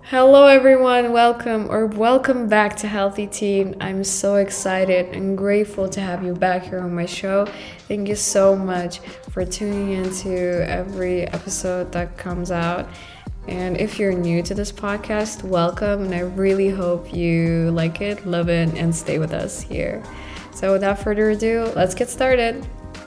Hello, everyone. Welcome back to Healthy Teen. I'm so excited and grateful to have you back here on my show. Thank you so much for tuning into every episode that comes out. And if you're new to this podcast, welcome. And I really hope you like it, love it, and stay with us here. So, without further ado, let's get started.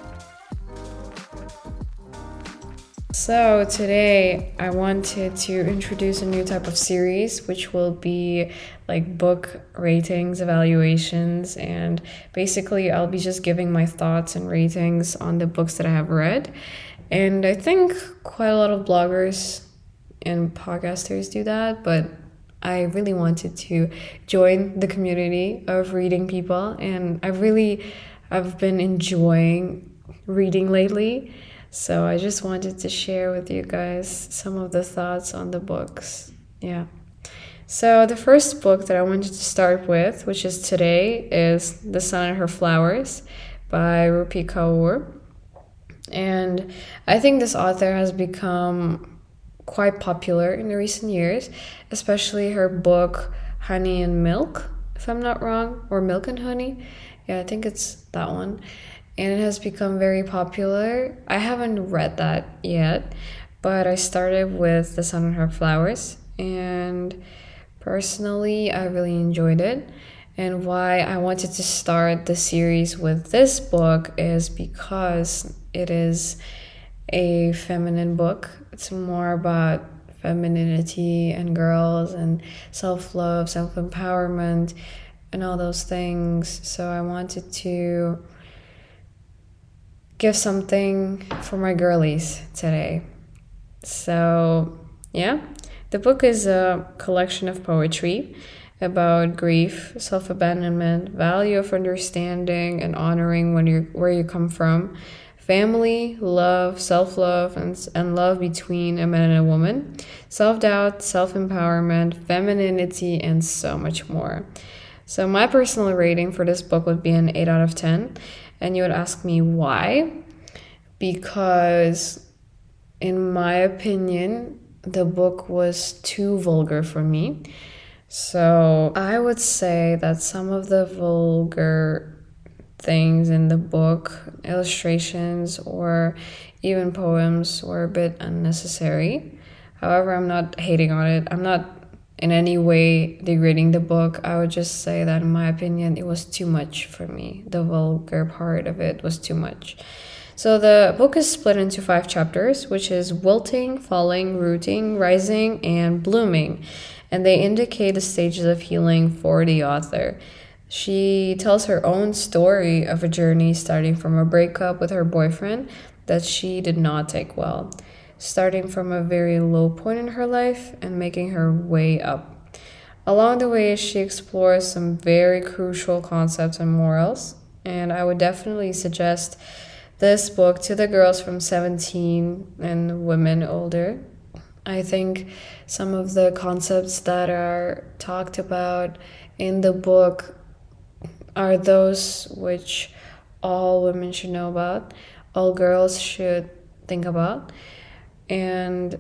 So today I wanted to introduce a new type of series, which will be like book ratings, evaluations, and basically I'll be just giving my thoughts and ratings on the books that I have read. And I think quite a lot of bloggers and podcasters do that, but I really wanted to join the community of reading people, and I've been enjoying reading lately. So I just wanted to share with you guys some of the thoughts on the books. Yeah. So the first book that I wanted to start with, which is today, is The Sun and Her Flowers by Rupi Kaur. And I think this author has become quite popular in the recent years, especially her book Honey and Milk, if I'm not wrong, or Milk and Honey. Yeah, I think it's that one. And it has become very popular. I haven't read that yet, but I started with The Sun and Her Flowers, and personally, I really enjoyed it. And why I wanted to start the series with this book is because it is a feminine book. It's more about femininity and girls and self-love, self-empowerment, and all those things. So I wanted to give something for my girlies today. So, yeah, the book is a collection of poetry about grief, self-abandonment, value of understanding and honoring where you come from, family, love, self-love, and love between a man and a woman, self-doubt, self-empowerment, femininity, and so much more. So my personal rating for this book would be an 8 out of 10. And you would ask me why? Because, in my opinion, the book was too vulgar for me. So I would say that some of the vulgar things in the book, illustrations or even poems, were a bit unnecessary. However, I'm not hating on it. I'm not in any way degrading the book. I would just say that in my opinion it was too much for me. The vulgar part of it was too much. So the book is split into 5 chapters, which is wilting, falling, rooting, rising, and blooming, and they indicate the stages of healing for the author. She tells her own story of a journey starting from a breakup with her boyfriend that she did not take well, starting from a very low point in her life and making her way up. Along the way, she explores some very crucial concepts and morals, and I would definitely suggest this book to the girls from 17 and women older. I think some of the concepts that are talked about in the book are those which all women should know about, all girls should think about. And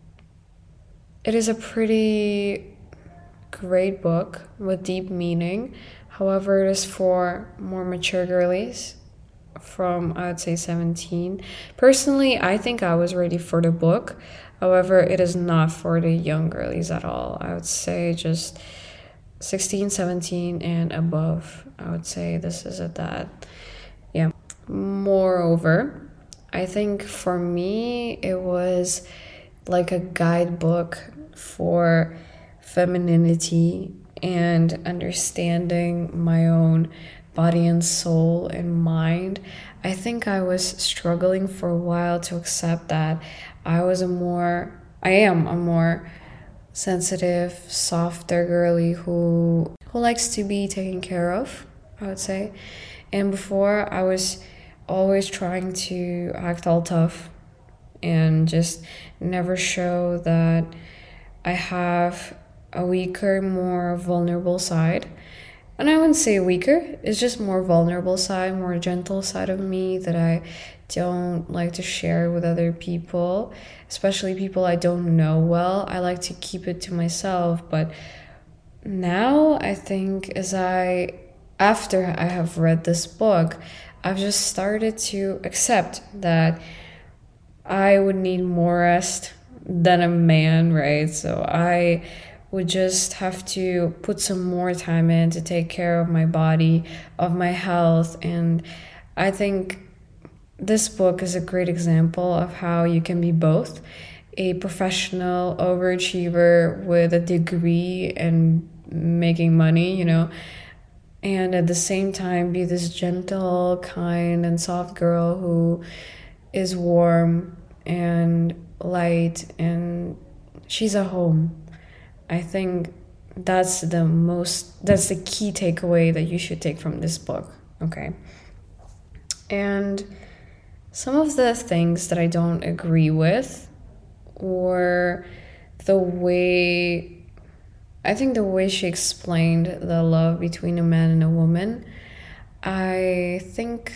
it is a pretty great book with deep meaning. However, it is for more mature girlies from, I would say, 17. Personally, I think I was ready for the book. However, it is not for the young girlies at all. I would say just 16, 17 and above. I would say this is at that. Yeah. Moreover, I think for me, it was like a guidebook for femininity and understanding my own body and soul and mind. I think I was struggling for a while to accept that I am a more sensitive, softer girly who likes to be taken care of, I would say. And before, I was always trying to act all tough and just never show that I have a weaker, more vulnerable side. And I wouldn't say weaker, it's just more vulnerable side, more gentle side of me that I don't like to share with other people, especially people I don't know well. I like to keep it to myself. But now I think after I have read this book, I've just started to accept that I would need more rest than a man, right? So I would just have to put some more time in to take care of my body, of my health. And I think this book is a great example of how you can be both a professional overachiever with a degree and making money, and at the same time be this gentle, kind, and soft girl who is warm and light, and she's a home. I think that's the key takeaway that you should take from this book, okay? And some of the things that I don't agree with, or the way she explained the love between a man and a woman, I think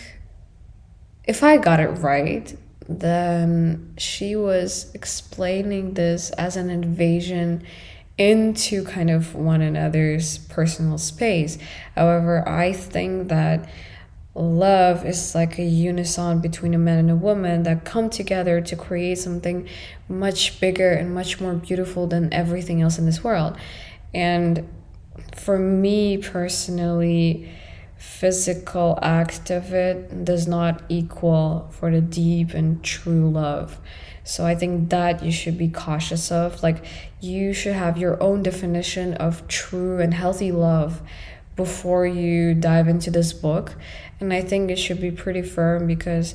if I got it right, then she was explaining this as an invasion into kind of one another's personal space. However, I think that love is like a unison between a man and a woman that come together to create something much bigger and much more beautiful than everything else in this world. And for me personally, physical act of it does not equal for the deep and true love. So I think that you should be cautious of. Like, you should have your own definition of true and healthy love before you dive into this book. And I think it should be pretty firm, because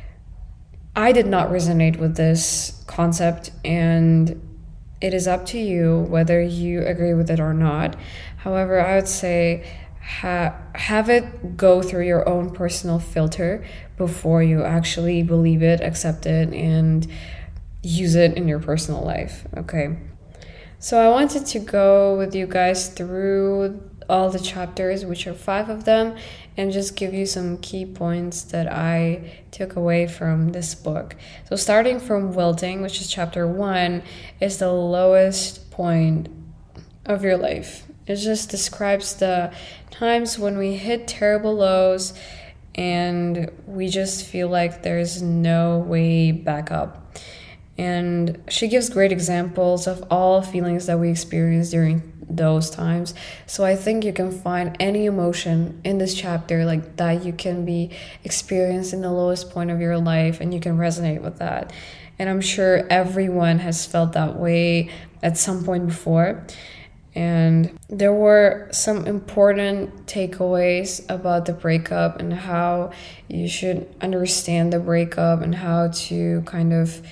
I did not resonate with this concept, and it is up to you whether you agree with it or not. However, I would say have it go through your own personal filter before you actually believe it, accept it, and use it in your personal life, okay? So I wanted to go with you guys through all the chapters, which are 5 of them, and just give you some key points that I took away from this book. So starting from wilting, which is chapter 1, is the lowest point of your life. It just describes the times when we hit terrible lows and we just feel like there's no way back up. And she gives great examples of all feelings that we experience during those times. So I think you can find any emotion in this chapter like that you can be experiencing the lowest point of your life, and you can resonate with that. And I'm sure everyone has felt that way at some point before. And there were some important takeaways about the breakup and how you should understand the breakup and how to kind of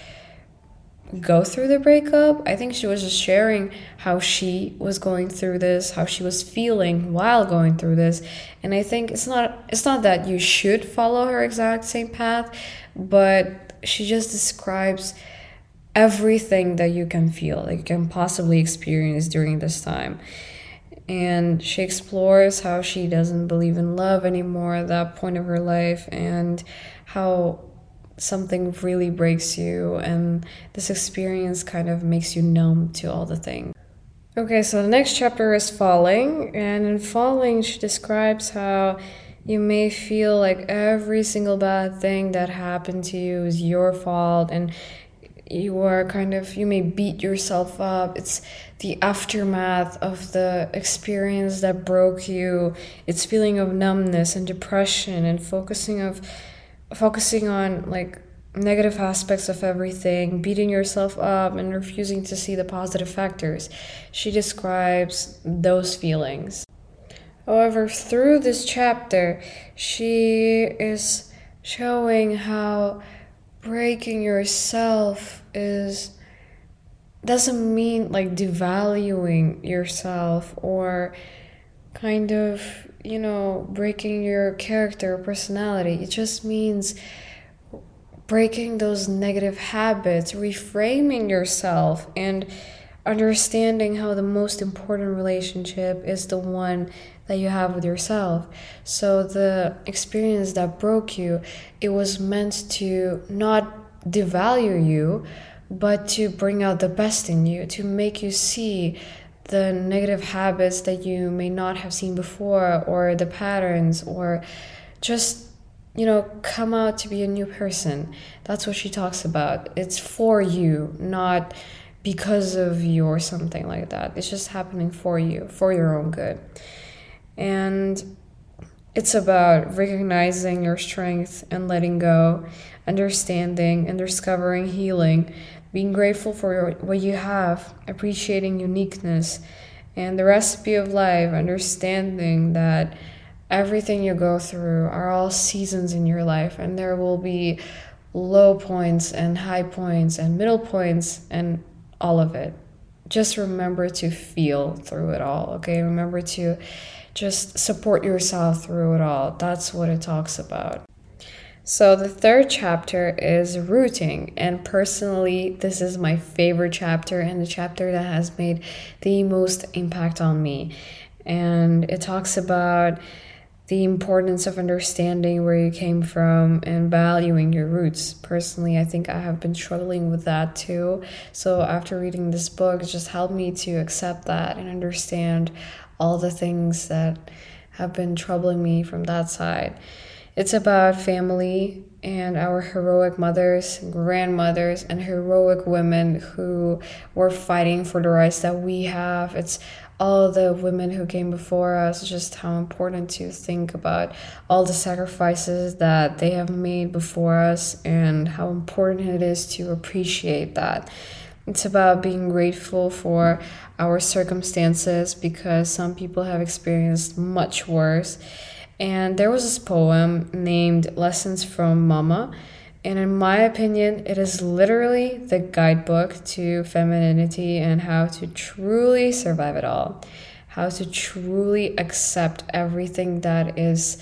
go through the breakup. I think she was just sharing how she was going through this, how she was feeling while going through this. And I think it's not that you should follow her exact same path, but she just describes everything that you can feel, like you can possibly experience during this time. And she explores how she doesn't believe in love anymore at that point of her life, and how something really breaks you, and this experience kind of makes you numb to all the things. Okay, so the next chapter is Falling, and in Falling she describes how you may feel like every single bad thing that happened to you is your fault, and you may beat yourself up. It's the aftermath of the experience that broke you. It's feeling of numbness and depression and focusing on like negative aspects of everything, beating yourself up and refusing to see the positive factors. She describes those feelings. However, through this chapter, she is showing how breaking yourself doesn't mean like devaluing yourself or kind of, breaking your character or personality. It just means breaking those negative habits, reframing yourself, and understanding how the most important relationship is the one that you have with yourself. So the experience that broke you, it was meant to not devalue you, but to bring out the best in you, to make you see the negative habits that you may not have seen before, or the patterns, or just, come out to be a new person. That's what she talks about. It's for you, not because of you or something like that. It's just happening for you, for your own good. And it's about recognizing your strength and letting go, understanding and discovering healing, being grateful for what you have, appreciating uniqueness, and the recipe of life, understanding that everything you go through are all seasons in your life, and there will be low points and high points and middle points and all of it. Just remember to feel through it all, okay? Remember to just support yourself through it all. That's what it talks about. So the third chapter is rooting, and personally, this is my favorite chapter and the chapter that has made the most impact on me. And it talks about the importance of understanding where you came from and valuing your roots. Personally, I think I have been struggling with that too. So after reading this book, it just helped me to accept that and understand all the things that have been troubling me from that side. It's about family and our heroic mothers, grandmothers, and heroic women who were fighting for the rights that we have. It's all the women who came before us, just how important to think about all the sacrifices that they have made before us and how important it is to appreciate that. It's about being grateful for our circumstances because some people have experienced much worse. And there was this poem named Lessons from Mama. And in my opinion, it is literally the guidebook to femininity and how to truly survive it all. How to truly accept everything that is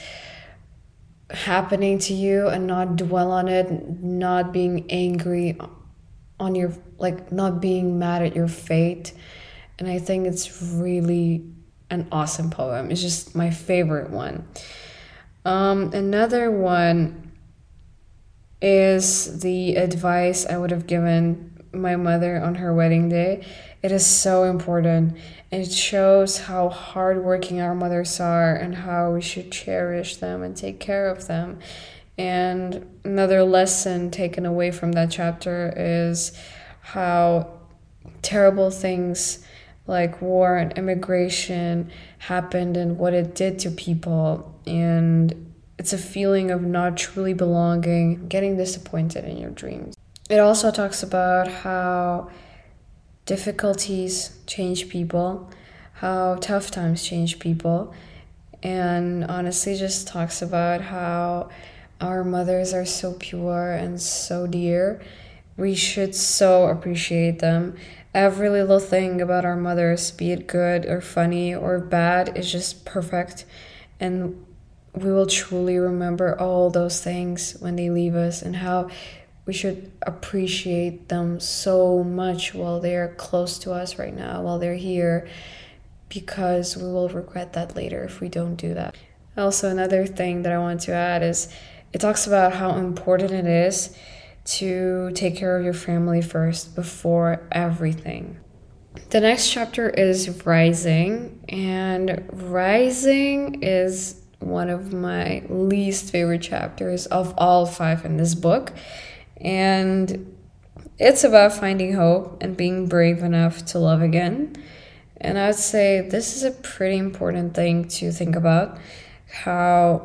happening to you and not dwell on it, not being angry on your, not being mad at your fate. And I think it's really an awesome poem. It's just my favorite one. Another one is the advice I would have given my mother on her wedding day. It is so important. It shows how hardworking our mothers are and how we should cherish them and take care of them. And another lesson taken away from that chapter is how terrible things like war and immigration happened and what it did to people. And it's a feeling of not truly belonging, getting disappointed in your dreams. It also talks about how difficulties change people, how tough times change people, and honestly just talks about how our mothers are so pure and so dear. We should so appreciate them. Every little thing about our mothers, be it good or funny or bad, is just perfect. And we will truly remember all those things when they leave us, and how we should appreciate them so much while they're close to us right now, while they're here, because we will regret that later if we don't do that. Also, another thing that I want to add is it talks about how important it is to take care of your family first before everything. The next chapter is Rising, and Rising is one of my least favorite chapters of all 5 in this book. And it's about finding hope and being brave enough to love again. And I would say this is a pretty important thing to think about, how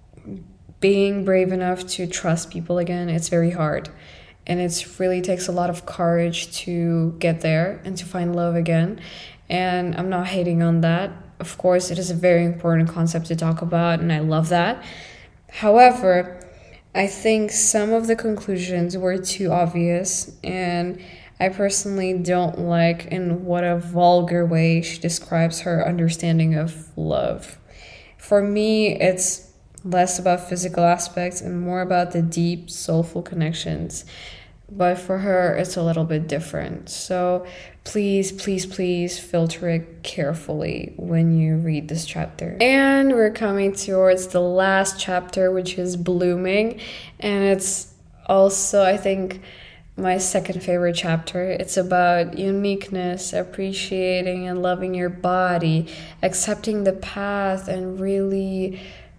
being brave enough to trust people again, it's very hard. And it really takes a lot of courage to get there and to find love again. And I'm not hating on that. Of course, it is a very important concept to talk about, and I love that. However, I think some of the conclusions were too obvious, and I personally don't like in what a vulgar way she describes her understanding of love. For me, it's less about physical aspects and more about the deep, soulful connections but for her it's a little bit different. So please, please, please filter it carefully when you read this chapter. And we're coming towards the last chapter, which is Blooming, and it's also, I think, my second favorite chapter. It's about uniqueness, appreciating and loving your body, accepting the path, and really,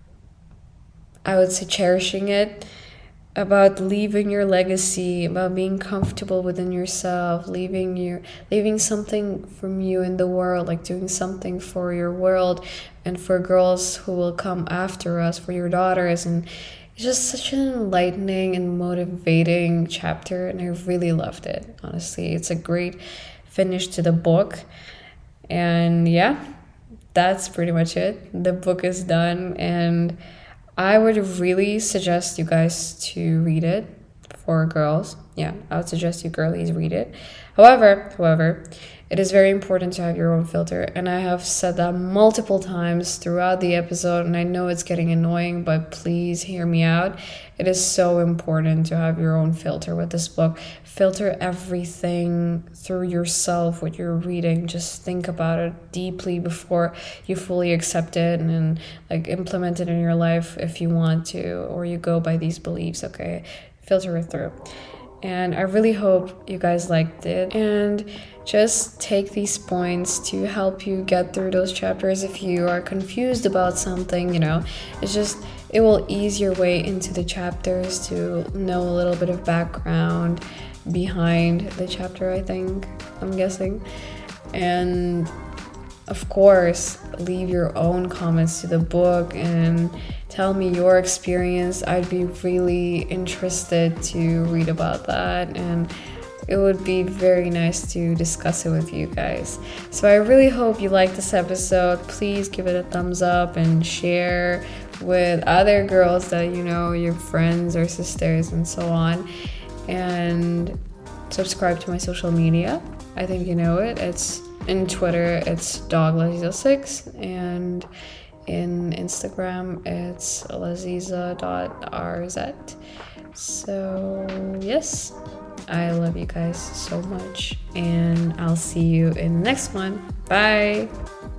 I would say, cherishing it. About leaving your legacy, about being comfortable within yourself, leaving something from you in the world, like doing something for your world and for girls who will come after us, for your daughters. And it's just such an enlightening and motivating chapter, and I really loved it. Honestly, it's a great finish to the book. And yeah, that's pretty much it. The book is done, and I would really suggest you guys to read it for girls. Yeah, I would suggest you girlies read it. However, it is very important to have your own filter, and I have said that multiple times throughout the episode, and I know it's getting annoying, but please hear me out. It is so important to have your own filter with this book. Filter everything through yourself, what you're reading. Just think about it deeply before you fully accept it and like implement it in your life if you want to, or you go by these beliefs, okay? Filter it through. And I really hope you guys liked it, and just take these points to help you get through those chapters. If you are confused about something, it will ease your way into the chapters to know a little bit of background behind the chapter, I'm guessing. And of course, leave your own comments to the book and tell me your experience. I'd be really interested to read about that, and it would be very nice to discuss it with you guys. So I really hope you liked this episode. Please give it a thumbs up and share with other girls that you know, your friends or sisters and so on. And subscribe to my social media. I think you know it. It's in Twitter, it's doglaziza6, and in Instagram, it's laziza.rz. So yes, I love you guys so much, and I'll see you in the next one. Bye!